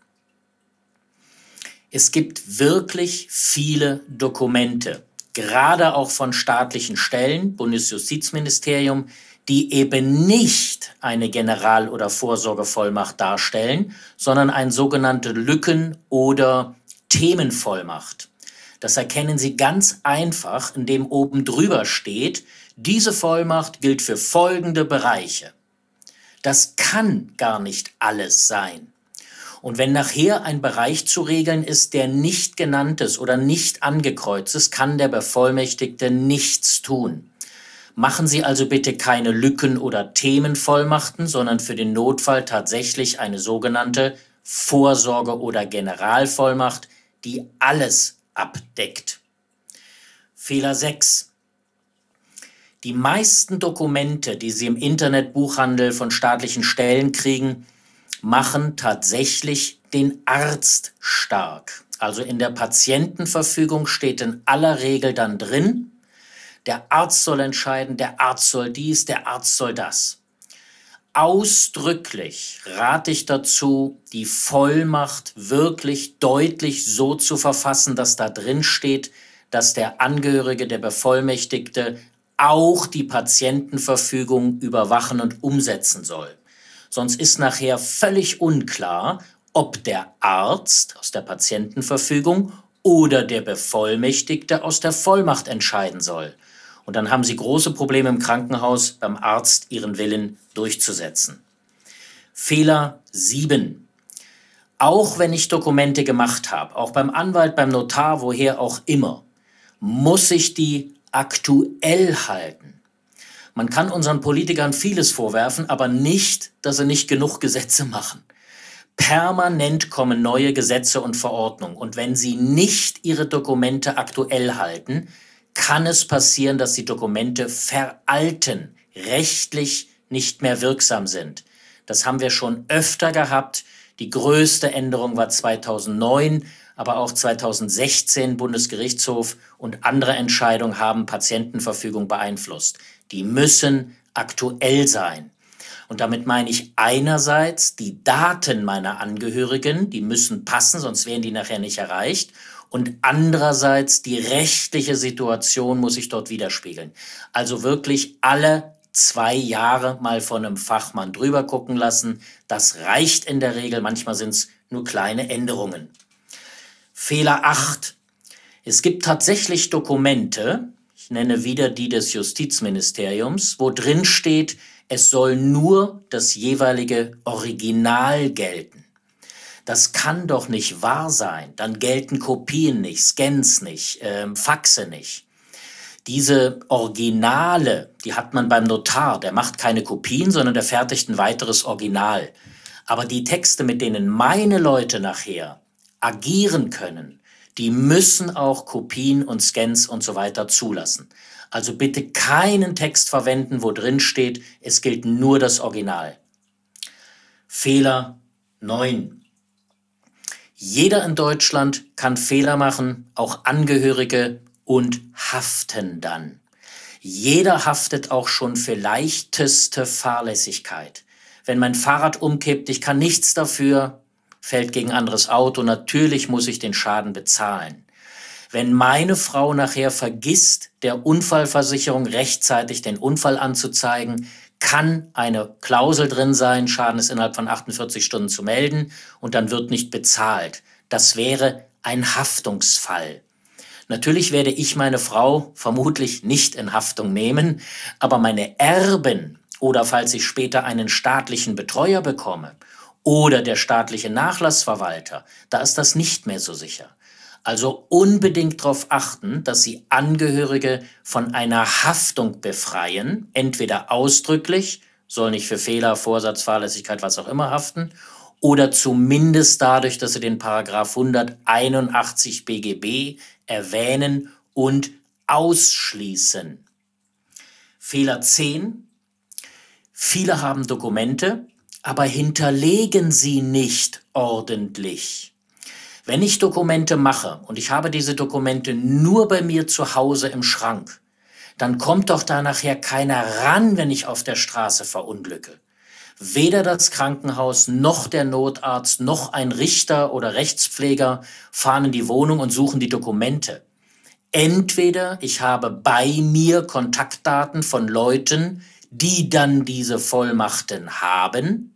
Es gibt wirklich viele Dokumente, gerade auch von staatlichen Stellen, Bundesjustizministerium, die eben nicht eine General- oder Vorsorgevollmacht darstellen, sondern eine sogenannte Lücken- oder Themenvollmacht. Das erkennen Sie ganz einfach, indem oben drüber steht, diese Vollmacht gilt für folgende Bereiche. Das kann gar nicht alles sein. Und wenn nachher ein Bereich zu regeln ist, der nicht genannt ist oder nicht angekreuzt ist, kann der Bevollmächtigte nichts tun. Machen Sie also bitte keine Lücken- oder Themenvollmachten, sondern für den Notfall tatsächlich eine sogenannte Vorsorge- oder Generalvollmacht, die alles abdeckt. Fehler sechs. Die meisten Dokumente, die Sie im Internetbuchhandel von staatlichen Stellen kriegen, machen tatsächlich den Arzt stark. Also in der Patientenverfügung steht in aller Regel dann drin, der Arzt soll entscheiden, der Arzt soll dies, der Arzt soll das. Ausdrücklich rate ich dazu, die Vollmacht wirklich deutlich so zu verfassen, dass da drin steht, dass der Angehörige, der Bevollmächtigte auch die Patientenverfügung überwachen und umsetzen soll. Sonst ist nachher völlig unklar, ob der Arzt aus der Patientenverfügung oder der Bevollmächtigte aus der Vollmacht entscheiden soll. Und dann haben Sie große Probleme im Krankenhaus, beim Arzt ihren Willen durchzusetzen. Fehler sieben. Auch wenn ich Dokumente gemacht habe, auch beim Anwalt, beim Notar, woher auch immer, muss ich die aktuell halten. Man kann unseren Politikern vieles vorwerfen, aber nicht, dass sie nicht genug Gesetze machen. Permanent kommen neue Gesetze und Verordnungen. Und wenn sie nicht ihre Dokumente aktuell halten, kann es passieren, dass die Dokumente veralten, rechtlich nicht mehr wirksam sind. Das haben wir schon öfter gehabt. Die größte Änderung war zweitausendneun, aber auch zweitausendsechzehn Bundesgerichtshof und andere Entscheidungen haben Patientenverfügung beeinflusst. Die müssen aktuell sein. Und damit meine ich einerseits die Daten meiner Angehörigen, die müssen passen, sonst werden die nachher nicht erreicht. Und andererseits die rechtliche Situation muss sich dort widerspiegeln. Also wirklich alle zwei Jahre mal von einem Fachmann drüber gucken lassen. Das reicht in der Regel, manchmal sind es nur kleine Änderungen. Fehler acht. Es gibt tatsächlich Dokumente, ich nenne wieder die des Justizministeriums, wo drin steht, es soll nur das jeweilige Original gelten. Das kann doch nicht wahr sein. Dann gelten Kopien nicht, Scans nicht, ähm, Faxe nicht. Diese Originale, die hat man beim Notar. Der macht keine Kopien, sondern der fertigt ein weiteres Original. Aber die Texte, mit denen meine Leute nachher agieren können, die müssen auch Kopien und Scans und so weiter zulassen. Also bitte keinen Text verwenden, wo drin steht, es gilt nur das Original. Fehler neun. Jeder in Deutschland kann Fehler machen, auch Angehörige, und haften dann. Jeder haftet auch schon für leichteste Fahrlässigkeit. Wenn mein Fahrrad umkippt, ich kann nichts dafür, fällt gegen anderes Auto, natürlich muss ich den Schaden bezahlen. Wenn meine Frau nachher vergisst, der Unfallversicherung rechtzeitig den Unfall anzuzeigen, kann eine Klausel drin sein, Schaden ist innerhalb von achtundvierzig Stunden zu melden und dann wird nicht bezahlt. Das wäre ein Haftungsfall. Natürlich werde ich meine Frau vermutlich nicht in Haftung nehmen, aber meine Erben oder falls ich später einen staatlichen Betreuer bekomme oder der staatliche Nachlassverwalter, da ist das nicht mehr so sicher. Also unbedingt darauf achten, dass Sie Angehörige von einer Haftung befreien, entweder ausdrücklich, soll nicht für Fehler, Vorsatz, Fahrlässigkeit, was auch immer haften, oder zumindest dadurch, dass Sie den Paragraph hunderteinundachtzig B G B erwähnen und ausschließen. Fehler zehn. Viele haben Dokumente, aber hinterlegen sie nicht ordentlich. Wenn ich Dokumente mache und ich habe diese Dokumente nur bei mir zu Hause im Schrank, dann kommt doch da nachher keiner ran, wenn ich auf der Straße verunglücke. Weder das Krankenhaus, noch der Notarzt, noch ein Richter oder Rechtspfleger fahren in die Wohnung und suchen die Dokumente. Entweder ich habe bei mir Kontaktdaten von Leuten, die dann diese Vollmachten haben,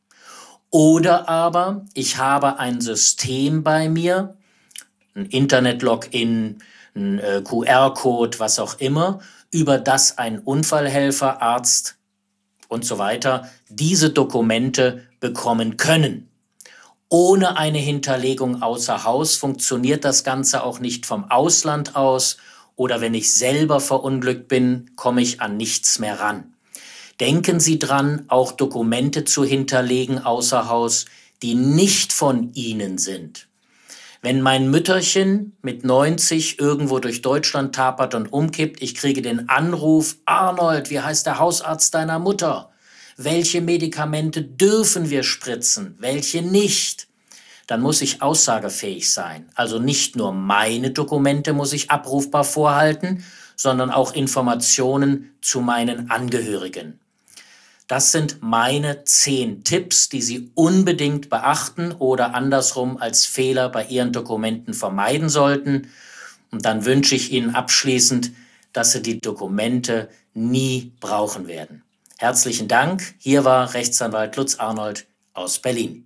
oder aber ich habe ein System bei mir, ein Internet-Login, ein äh, Q R-Code, was auch immer, über das ein Unfallhelfer, Arzt und so weiter diese Dokumente bekommen können. Ohne eine Hinterlegung außer Haus funktioniert das Ganze auch nicht vom Ausland aus oder wenn ich selber verunglückt bin, komme ich an nichts mehr ran. Denken Sie dran, auch Dokumente zu hinterlegen außer Haus, die nicht von Ihnen sind. Wenn mein Mütterchen mit neunzig irgendwo durch Deutschland tapert und umkippt, ich kriege den Anruf, Arnold, wie heißt der Hausarzt deiner Mutter? Welche Medikamente dürfen wir spritzen, welche nicht? Dann muss ich aussagefähig sein. Also nicht nur meine Dokumente muss ich abrufbar vorhalten, sondern auch Informationen zu meinen Angehörigen. Das sind meine zehn Tipps, die Sie unbedingt beachten oder andersrum als Fehler bei Ihren Dokumenten vermeiden sollten. Und dann wünsche ich Ihnen abschließend, dass Sie die Dokumente nie brauchen werden. Herzlichen Dank. Hier war Rechtsanwalt Lutz Arnold aus Berlin.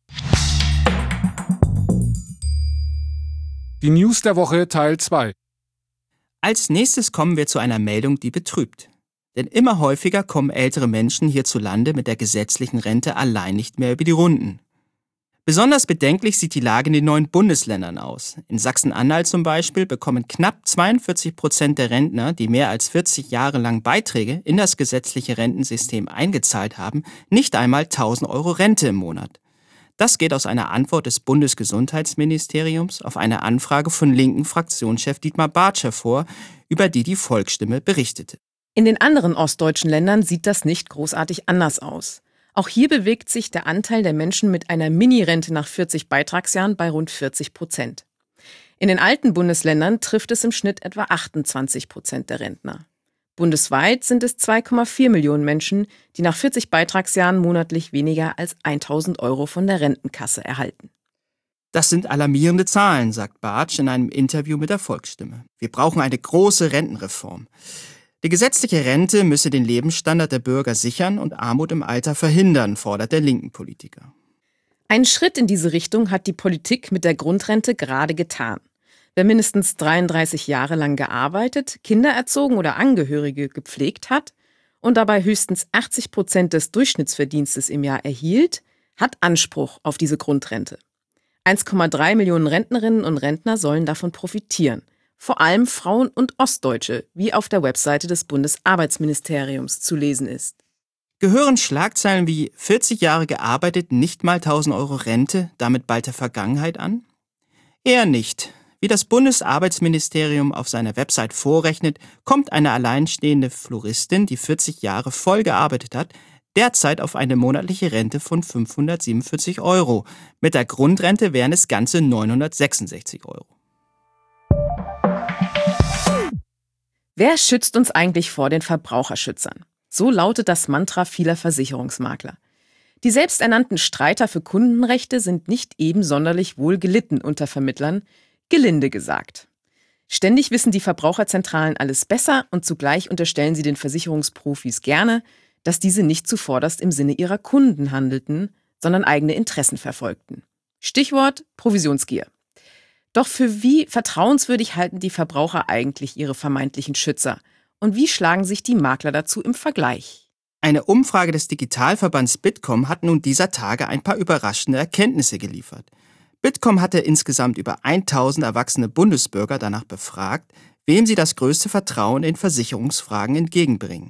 Die News der Woche Teil zwei. Als nächstes kommen wir zu einer Meldung, die betrübt. Denn immer häufiger kommen ältere Menschen hierzulande mit der gesetzlichen Rente allein nicht mehr über die Runden. Besonders bedenklich sieht die Lage in den neuen Bundesländern aus. In Sachsen-Anhalt zum Beispiel bekommen knapp zweiundvierzig Prozent der Rentner, die mehr als vierzig Jahre lang Beiträge in das gesetzliche Rentensystem eingezahlt haben, nicht einmal tausend Euro Rente im Monat. Das geht aus einer Antwort des Bundesgesundheitsministeriums auf eine Anfrage von linken Fraktionschef Dietmar Bartsch hervor, über die die Volksstimme berichtete. In den anderen ostdeutschen Ländern sieht das nicht großartig anders aus. Auch hier bewegt sich der Anteil der Menschen mit einer Mini-Rente nach vierzig Beitragsjahren bei rund vierzig Prozent. In den alten Bundesländern trifft es im Schnitt etwa achtundzwanzig Prozent der Rentner. Bundesweit sind es zwei Komma vier Millionen Menschen, die nach vierzig Beitragsjahren monatlich weniger als tausend Euro von der Rentenkasse erhalten. Das sind alarmierende Zahlen, sagt Bartsch in einem Interview mit der Volksstimme. Wir brauchen eine große Rentenreform. Die gesetzliche Rente müsse den Lebensstandard der Bürger sichern und Armut im Alter verhindern, fordert der linken Politiker. Einen Schritt in diese Richtung hat die Politik mit der Grundrente gerade getan. Wer mindestens dreiunddreißig Jahre lang gearbeitet, Kinder erzogen oder Angehörige gepflegt hat und dabei höchstens achtzig Prozent des Durchschnittsverdienstes im Jahr erhielt, hat Anspruch auf diese Grundrente. eins Komma drei Millionen Rentnerinnen und Rentner sollen davon profitieren. Vor allem Frauen und Ostdeutsche, wie auf der Webseite des Bundesarbeitsministeriums zu lesen ist. Gehören Schlagzeilen wie vierzig Jahre gearbeitet, nicht mal tausend Euro Rente, damit bald der Vergangenheit an? Eher nicht. Wie das Bundesarbeitsministerium auf seiner Website vorrechnet, kommt eine alleinstehende Floristin, die vierzig Jahre voll gearbeitet hat, derzeit auf eine monatliche Rente von fünfhundertsiebenundvierzig Euro. Mit der Grundrente wären es ganze neunhundertsechsundsechzig Euro. Wer schützt uns eigentlich vor den Verbraucherschützern? So lautet das Mantra vieler Versicherungsmakler. Die selbsternannten Streiter für Kundenrechte sind nicht eben sonderlich wohl gelitten unter Vermittlern, gelinde gesagt. Ständig wissen die Verbraucherzentralen alles besser und zugleich unterstellen sie den Versicherungsprofis gerne, dass diese nicht zuvorderst im Sinne ihrer Kunden handelten, sondern eigene Interessen verfolgten. Stichwort Provisionsgier. Doch für wie vertrauenswürdig halten die Verbraucher eigentlich ihre vermeintlichen Schützer? Und wie schlagen sich die Makler dazu im Vergleich? Eine Umfrage des Digitalverbands Bitkom hat nun dieser Tage ein paar überraschende Erkenntnisse geliefert. Bitkom hatte insgesamt über tausend erwachsene Bundesbürger danach befragt, wem sie das größte Vertrauen in Versicherungsfragen entgegenbringen.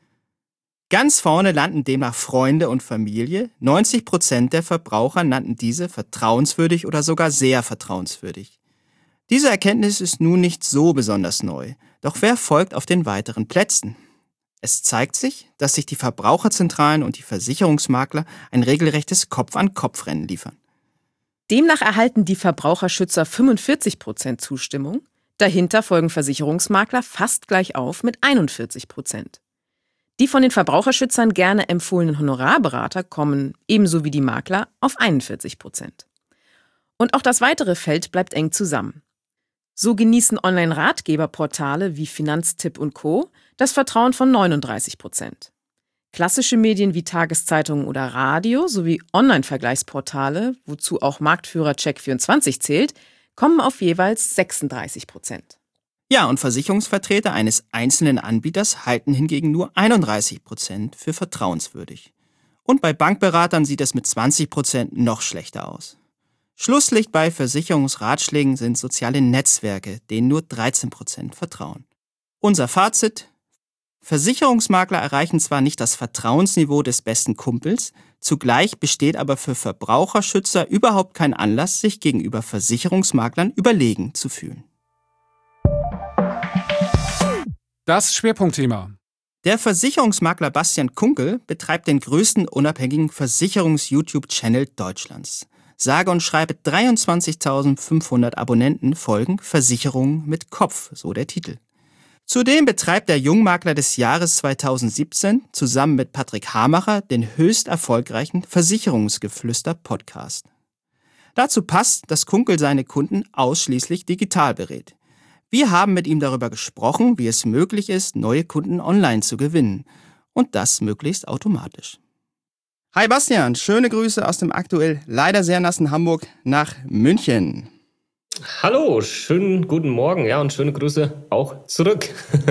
Ganz vorne landen demnach Freunde und Familie. neunzig Prozent der Verbraucher nannten diese vertrauenswürdig oder sogar sehr vertrauenswürdig. Diese Erkenntnis ist nun nicht so besonders neu. Doch wer folgt auf den weiteren Plätzen? Es zeigt sich, dass sich die Verbraucherzentralen und die Versicherungsmakler ein regelrechtes Kopf-an-Kopf-Rennen liefern. Demnach erhalten die Verbraucherschützer fünfundvierzig Prozent Zustimmung. Dahinter folgen Versicherungsmakler fast gleich auf mit einundvierzig Prozent. Die von den Verbraucherschützern gerne empfohlenen Honorarberater kommen, ebenso wie die Makler, auf einundvierzig Prozent. Und auch das weitere Feld bleibt eng zusammen. So genießen Online-Ratgeberportale wie Finanztipp und Co. das Vertrauen von neununddreißig Prozent. Klassische Medien wie Tageszeitungen oder Radio sowie Online-Vergleichsportale, wozu auch Marktführer Check vierundzwanzig zählt, kommen auf jeweils sechsunddreißig Prozent. Ja, und Versicherungsvertreter eines einzelnen Anbieters halten hingegen nur einunddreißig Prozent für vertrauenswürdig. Und bei Bankberatern sieht es mit zwanzig Prozent noch schlechter aus. Schlusslicht bei Versicherungsratschlägen sind soziale Netzwerke, denen nur dreizehn Prozent vertrauen. Unser Fazit: Versicherungsmakler erreichen zwar nicht das Vertrauensniveau des besten Kumpels, zugleich besteht aber für Verbraucherschützer überhaupt kein Anlass, sich gegenüber Versicherungsmaklern überlegen zu fühlen. Das Schwerpunktthema. Der Versicherungsmakler Bastian Kunkel betreibt den größten unabhängigen Versicherungs-YouTube-Channel Deutschlands. Sage und schreibe dreiundzwanzigtausendfünfhundert Abonnenten folgen Versicherungen mit Kopf, so der Titel. Zudem betreibt der Jungmakler des Jahres zweitausendsiebzehn zusammen mit Patrick Hamacher den höchst erfolgreichen Versicherungsgeflüster-Podcast. Dazu passt, dass Kunkel seine Kunden ausschließlich digital berät. Wir haben mit ihm darüber gesprochen, wie es möglich ist, neue Kunden online zu gewinnen. Und das möglichst automatisch. Hi Bastian, schöne Grüße aus dem aktuell leider sehr nassen Hamburg nach München. Hallo, schönen guten Morgen, ja, und schöne Grüße auch zurück.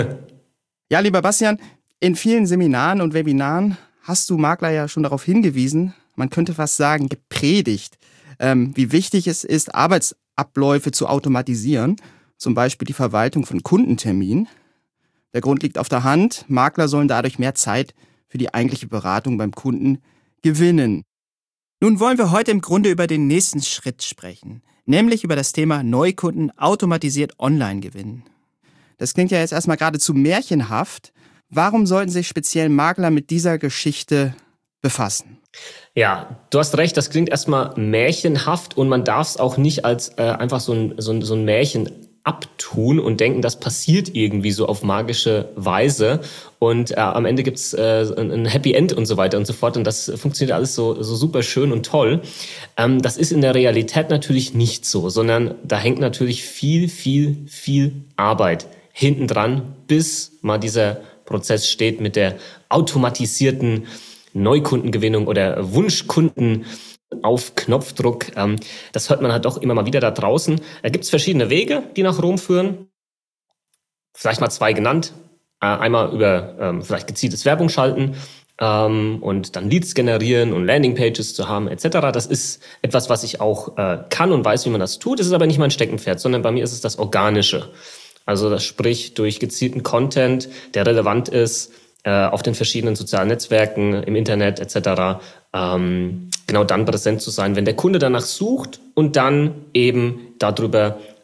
Ja, lieber Bastian, in vielen Seminaren und Webinaren hast du Makler ja schon darauf hingewiesen, man könnte fast sagen gepredigt, ähm, wie wichtig es ist, Arbeitsabläufe zu automatisieren, zum Beispiel die Verwaltung von Kundenterminen. Der Grund liegt auf der Hand, Makler sollen dadurch mehr Zeit für die eigentliche Beratung beim Kunden gewinnen. Nun wollen wir heute im Grunde über den nächsten Schritt sprechen, nämlich über das Thema Neukunden automatisiert online gewinnen. Das klingt ja jetzt erstmal geradezu märchenhaft. Warum sollten sich speziell Makler mit dieser Geschichte befassen? Ja, du hast recht, das klingt erstmal märchenhaft und man darf es auch nicht als äh, einfach so ein, so, ein, so ein Märchen abtun und denken, das passiert irgendwie so auf magische Weise und äh, am Ende gibt's äh, ein, ein Happy End und so weiter und so fort und das funktioniert alles so, so super schön und toll. Ähm, das ist in der Realität natürlich nicht so, sondern da hängt natürlich viel, viel, viel Arbeit hinten dran, bis mal dieser Prozess steht mit der automatisierten Neukundengewinnung oder Wunschkunden auf Knopfdruck. Das hört man halt doch immer mal wieder da draußen. Da gibt es verschiedene Wege, die nach Rom führen. Vielleicht mal zwei genannt. Einmal über ähm, vielleicht gezieltes Werbung schalten ähm, und dann Leads generieren und Landingpages zu haben et cetera. Das ist etwas, was ich auch äh, kann und weiß, wie man das tut. Das ist aber nicht mein Steckenpferd, sondern bei mir ist es das Organische. Also das sprich durch gezielten Content, der relevant ist, auf den verschiedenen sozialen Netzwerken, im Internet et cetera. Ähm, genau dann präsent zu sein, wenn der Kunde danach sucht und dann eben darüber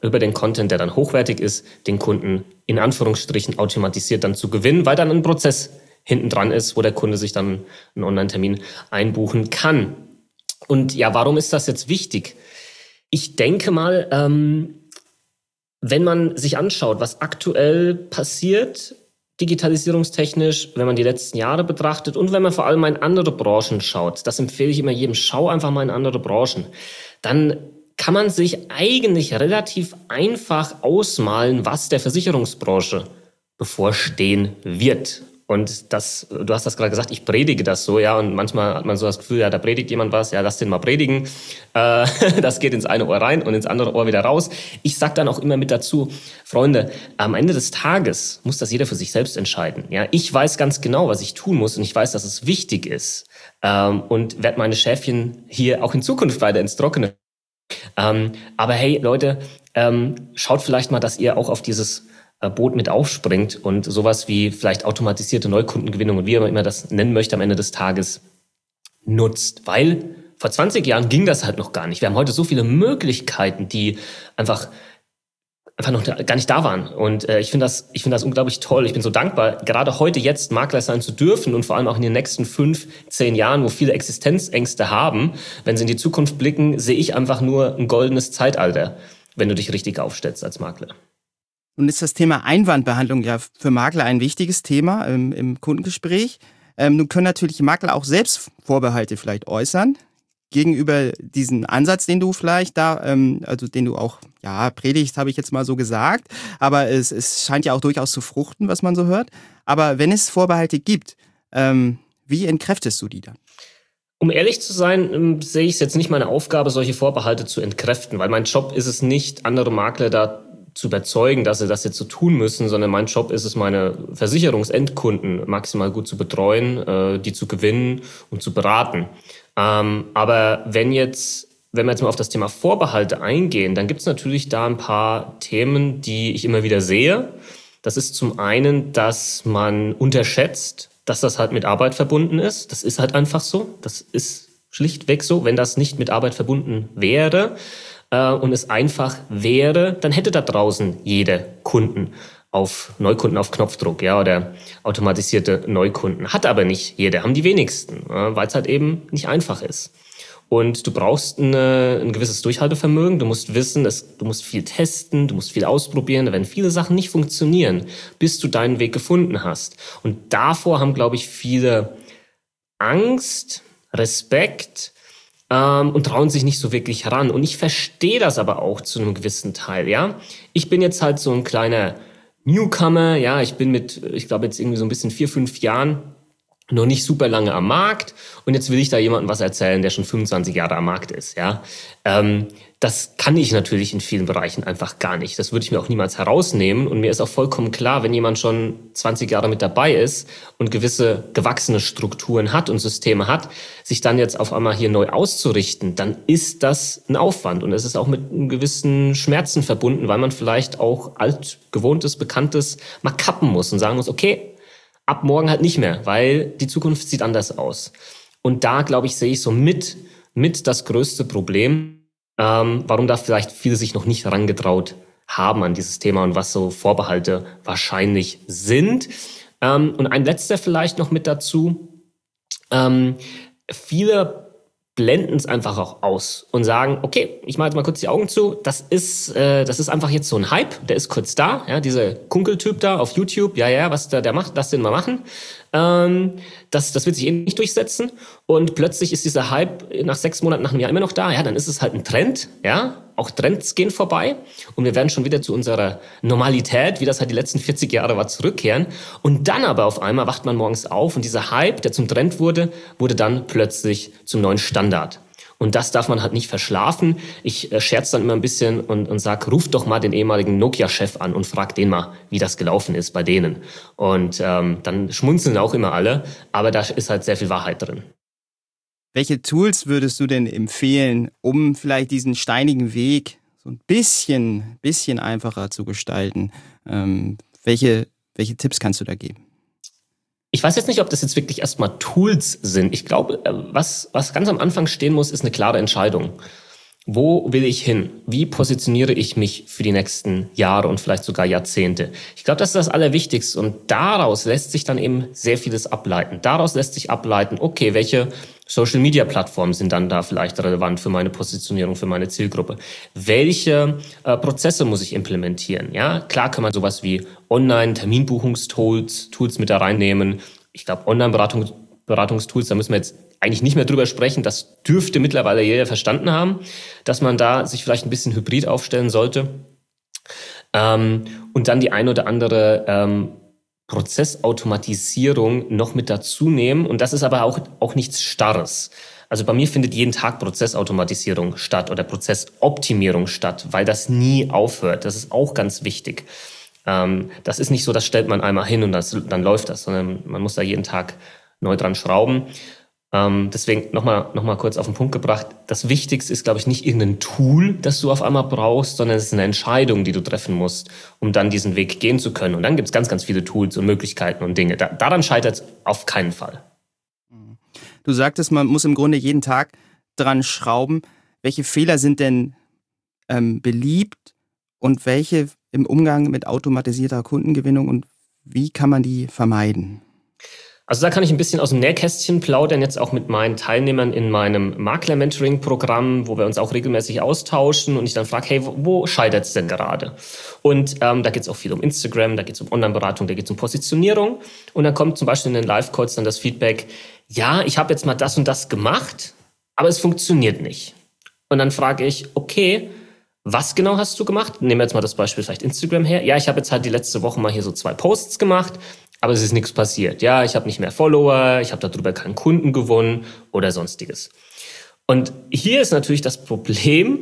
über den Content, der dann hochwertig ist, den Kunden in Anführungsstrichen automatisiert dann zu gewinnen, weil dann ein Prozess hinten dran ist, wo der Kunde sich dann einen Online-Termin einbuchen kann. Und ja, warum ist das jetzt wichtig? Ich denke mal, ähm, wenn man sich anschaut, was aktuell passiert, digitalisierungstechnisch, wenn man die letzten Jahre betrachtet und wenn man vor allem in andere Branchen schaut, das empfehle ich immer jedem, schau einfach mal in andere Branchen, dann kann man sich eigentlich relativ einfach ausmalen, was der Versicherungsbranche bevorstehen wird. Und das, du hast das gerade gesagt, ich predige das so, ja, und manchmal hat man so das Gefühl, ja, da predigt jemand was, ja, lass den mal predigen. Äh, das geht ins eine Ohr rein und ins andere Ohr wieder raus. Ich sag dann auch immer mit dazu, Freunde, am Ende des Tages muss das jeder für sich selbst entscheiden. Ja, ich weiß ganz genau, was ich tun muss und ich weiß, dass es wichtig ist ähm, und werde meine Schäfchen hier auch in Zukunft weiter ins Trockene. Ähm, aber hey, Leute, ähm, schaut vielleicht mal, dass ihr auch auf dieses Boot mit aufspringt und sowas wie vielleicht automatisierte Neukundengewinnung und wie man immer das nennen möchte am Ende des Tages nutzt. Weil vor zwanzig Jahren ging das halt noch gar nicht. Wir haben heute so viele Möglichkeiten, die einfach, einfach noch gar nicht da waren. Und äh, ich finde das, ich finde das unglaublich toll. Ich bin so dankbar, gerade heute jetzt Makler sein zu dürfen und vor allem auch in den nächsten fünf, zehn Jahren, wo viele Existenzängste haben. Wenn sie in die Zukunft blicken, sehe ich einfach nur ein goldenes Zeitalter, wenn du dich richtig aufstellst als Makler. Nun ist das Thema Einwandbehandlung ja für Makler ein wichtiges Thema im, im Kundengespräch. Ähm, nun können natürlich Makler auch selbst Vorbehalte vielleicht äußern gegenüber diesem Ansatz, den du vielleicht da, ähm, also den du auch, ja, predigst, habe ich jetzt mal so gesagt. Aber es, es scheint ja auch durchaus zu fruchten, was man so hört. Aber wenn es Vorbehalte gibt, ähm, wie entkräftest du die dann? Um ehrlich zu sein, ähm, sehe ich es jetzt nicht meine Aufgabe, solche Vorbehalte zu entkräften, weil mein Job ist es nicht, andere Makler da zu überzeugen, dass sie das jetzt so tun müssen, sondern mein Job ist es, meine Versicherungsendkunden maximal gut zu betreuen, äh, die zu gewinnen und zu beraten. Ähm, aber wenn jetzt, wenn wir jetzt mal auf das Thema Vorbehalte eingehen, dann gibt es natürlich da ein paar Themen, die ich immer wieder sehe. Das ist zum einen, dass man unterschätzt, dass das halt mit Arbeit verbunden ist. Das ist halt einfach so. Das ist schlichtweg so. Wenn das nicht mit Arbeit verbunden wäre, und es einfach wäre, dann hätte da draußen jeder Kunden auf Neukunden auf Knopfdruck, ja, oder automatisierte Neukunden. Hat aber nicht jeder, haben die wenigsten, weil es halt eben nicht einfach ist. Und du brauchst eine, ein gewisses Durchhaltevermögen, du musst wissen, es, du musst viel testen, du musst viel ausprobieren, da werden viele Sachen nicht funktionieren, bis du deinen Weg gefunden hast. Und davor haben, glaube ich, viele Angst, Respekt, und trauen sich nicht so wirklich ran. Und ich verstehe das aber auch zu einem gewissen Teil, ja. Ich bin jetzt halt so ein kleiner Newcomer, ja. Ich bin mit, ich glaube jetzt irgendwie so ein bisschen vier, fünf Jahren noch nicht super lange am Markt. Und jetzt will ich da jemandem was erzählen, der schon fünfundzwanzig Jahre am Markt ist, ja. Ähm, das kann ich natürlich in vielen Bereichen einfach gar nicht. Das würde ich mir auch niemals herausnehmen. Und mir ist auch vollkommen klar, wenn jemand schon zwanzig Jahre mit dabei ist und gewisse gewachsene Strukturen hat und Systeme hat, sich dann jetzt auf einmal hier neu auszurichten, dann ist das ein Aufwand. Und es ist auch mit einem gewissen Schmerzen verbunden, weil man vielleicht auch altgewohntes, Bekanntes mal kappen muss und sagen muss, okay, ab morgen halt nicht mehr, weil die Zukunft sieht anders aus. Und da, glaube ich, sehe ich so mit, mit das größte Problem, ähm, warum da vielleicht viele sich noch nicht herangetraut haben an dieses Thema und was so Vorbehalte wahrscheinlich sind. Ähm, und ein letzter vielleicht noch mit dazu. Ähm, viele blenden es einfach auch aus und sagen, okay, ich mache jetzt mal kurz die Augen zu, das ist, äh, das ist einfach jetzt so ein Hype, der ist kurz da, ja, dieser Kunkeltyp da auf YouTube, ja, ja, was der, der macht, lass den mal machen. Ähm, das, das wird sich eh nicht durchsetzen und plötzlich ist dieser Hype nach sechs Monaten, nach einem Jahr immer noch da, ja, dann ist es halt ein Trend, ja, auch Trends gehen vorbei und wir werden schon wieder zu unserer Normalität, wie das halt die letzten vierzig Jahre war, zurückkehren und dann aber auf einmal wacht man morgens auf und dieser Hype, der zum Trend wurde, wurde dann plötzlich zum neuen Standard. Und das darf man halt nicht verschlafen. Ich äh, scherze dann immer ein bisschen und, und sage, ruf doch mal den ehemaligen Nokia-Chef an und frag den mal, wie das gelaufen ist bei denen. Und ähm, dann schmunzeln auch immer alle, aber da ist halt sehr viel Wahrheit drin. Welche Tools würdest du denn empfehlen, um vielleicht diesen steinigen Weg so ein bisschen, bisschen einfacher zu gestalten? Ähm, welche, welche Tipps kannst du da geben? Ich weiß jetzt nicht, ob das jetzt wirklich erstmal Tools sind. Ich glaube, was, was ganz am Anfang stehen muss, ist eine klare Entscheidung. Wo will ich hin? Wie positioniere ich mich für die nächsten Jahre und vielleicht sogar Jahrzehnte? Ich glaube, das ist das Allerwichtigste und daraus lässt sich dann eben sehr vieles ableiten. Daraus lässt sich ableiten, okay, welche Social-Media-Plattformen sind dann da vielleicht relevant für meine Positionierung, für meine Zielgruppe? Welche äh, Prozesse muss ich implementieren? Ja, klar kann man sowas wie Online-Terminbuchungstools Tools mit da reinnehmen. Ich glaube, Online-Beratung Beratungstools, da müssen wir jetzt eigentlich nicht mehr drüber sprechen. Das dürfte mittlerweile jeder verstanden haben, dass man da sich vielleicht ein bisschen hybrid aufstellen sollte. Ähm, und dann die ein oder andere ähm, Prozessautomatisierung noch mit dazu nehmen. Und das ist aber auch, auch nichts Starres. Also bei mir findet jeden Tag Prozessautomatisierung statt oder Prozessoptimierung statt, weil das nie aufhört. Das ist auch ganz wichtig. Ähm, das ist nicht so, das stellt man einmal hin und das, dann läuft das, sondern man muss da jeden Tag neu dran schrauben. Ähm, deswegen nochmal noch mal kurz auf den Punkt gebracht. Das Wichtigste ist, glaube ich, nicht irgendein Tool, das du auf einmal brauchst, sondern es ist eine Entscheidung, die du treffen musst, um dann diesen Weg gehen zu können. Und dann gibt es ganz, ganz viele Tools und Möglichkeiten und Dinge. Da, daran scheitert es auf keinen Fall. Du sagtest, man muss im Grunde jeden Tag dran schrauben. Welche Fehler sind denn ähm, beliebt und welche im Umgang mit automatisierter Kundengewinnung und wie kann man die vermeiden? Also da kann ich ein bisschen aus dem Nähkästchen plaudern, jetzt auch mit meinen Teilnehmern in meinem Makler-Mentoring-Programm, wo wir uns auch regelmäßig austauschen und ich dann frage, hey, wo, wo scheitert es denn gerade? Und ähm, da geht es auch viel um Instagram, da geht es um Online-Beratung, da geht es um Positionierung. Und dann kommt zum Beispiel in den Live-Calls dann das Feedback, ja, ich habe jetzt mal das und das gemacht, aber es funktioniert nicht. Und dann frage ich, okay, was genau hast du gemacht? Nehmen wir jetzt mal das Beispiel vielleicht Instagram her. Ja, ich habe jetzt halt die letzte Woche mal hier so zwei Posts gemacht, aber es ist nichts passiert. Ja, ich habe nicht mehr Follower, ich habe darüber keinen Kunden gewonnen oder sonstiges. Und hier ist natürlich das Problem,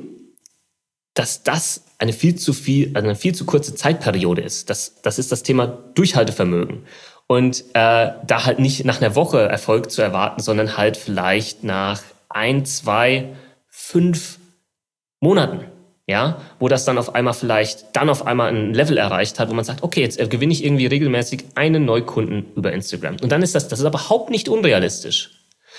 dass das eine viel zu viel, eine viel zu kurze Zeitperiode ist. Das, das ist das Thema Durchhaltevermögen. Und äh, da halt nicht nach einer Woche Erfolg zu erwarten, sondern halt vielleicht nach ein, zwei, fünf Monaten. Ja, wo das dann auf einmal vielleicht dann auf einmal ein Level erreicht hat, wo man sagt, okay, jetzt gewinne ich irgendwie regelmäßig einen Neukunden über Instagram. Und dann ist das, das ist überhaupt nicht unrealistisch.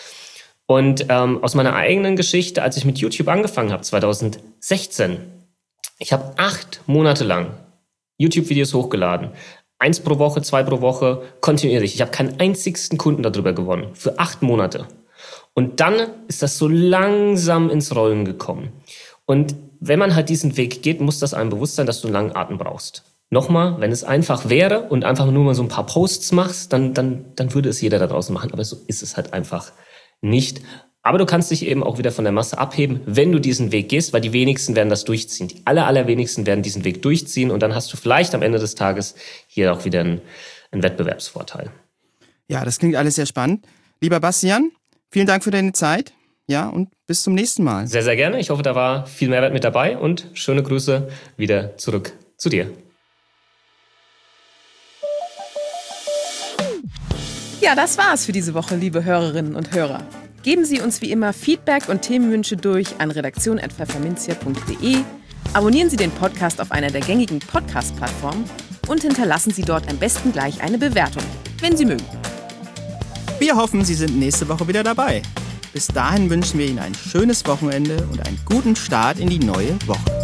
Und ähm, aus meiner eigenen Geschichte, als ich mit YouTube angefangen habe, zwanzig sechzehn, ich habe acht Monate lang YouTube-Videos hochgeladen. Eins pro Woche, zwei pro Woche, kontinuierlich. Ich habe keinen einzigsten Kunden darüber gewonnen. Für acht Monate. Und dann ist das so langsam ins Rollen gekommen. Und wenn man halt diesen Weg geht, muss das einem bewusst sein, dass du einen langen Atem brauchst. Nochmal, wenn es einfach wäre und einfach nur mal so ein paar Posts machst, dann, dann, dann würde es jeder da draußen machen. Aber so ist es halt einfach nicht. Aber du kannst dich eben auch wieder von der Masse abheben, wenn du diesen Weg gehst, weil die wenigsten werden das durchziehen. Die aller, allerwenigsten werden diesen Weg durchziehen und dann hast du vielleicht am Ende des Tages hier auch wieder einen, einen Wettbewerbsvorteil. Ja, das klingt alles sehr spannend. Lieber Bastian, vielen Dank für deine Zeit. Ja, und bis zum nächsten Mal. Sehr, sehr gerne. Ich hoffe, da war viel Mehrwert mit dabei und schöne Grüße wieder zurück zu dir. Ja, das war's für diese Woche, liebe Hörerinnen und Hörer. Geben Sie uns wie immer Feedback und Themenwünsche durch an redaktion at pfefferminzia punkt de, abonnieren Sie den Podcast auf einer der gängigen Podcast-Plattformen und hinterlassen Sie dort am besten gleich eine Bewertung, wenn Sie mögen. Wir hoffen, Sie sind nächste Woche wieder dabei. Bis dahin wünschen wir Ihnen ein schönes Wochenende und einen guten Start in die neue Woche.